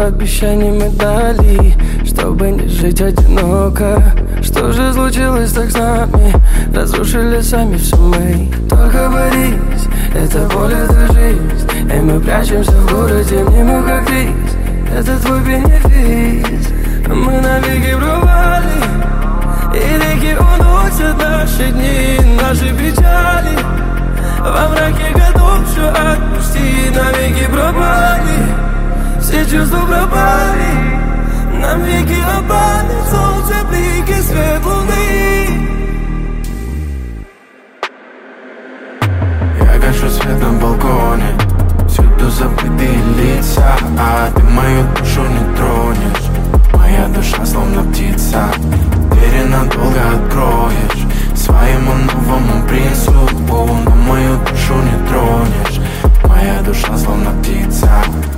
обещаний мы дали, чтобы не жить одиноко. Что же случилось так с нами? Разрушили сами все мы. Только борись, это боль, это жизнь. И мы прячемся в городе, нему как рис. Это твой бенефис. Мы навеки пропали, и реки уносят наши дни, наши печали. Во мраке готов все отпусти, навеки пропали. Все чувства пропали, нам веки опали. Солнце, блики, свет луны. Я гашу свет на балконе, всюду забытые лица, а ты мою душу не тронешь. Моя душа словно птица, двери надолго откроешь своему новому принцу, но мою душу не тронешь. Моя душа словно птица.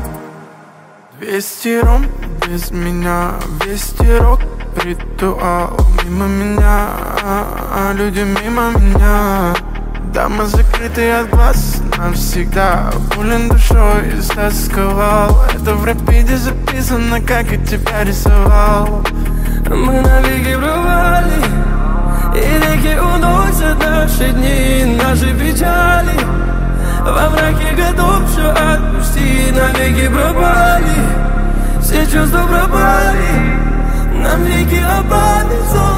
200 ром без меня, 200 рок, ритуал мимо меня, люди мимо меня. Дома закрыты от глаз навсегда, болен душой истосковал. Это в рапиде записано, как я тебя рисовал. Мы навеки пропали, и реки уносят наши дни, наши печали. Во мраке готов все отпусти, навеки пропали. Все чувства пропали, нам веки опали.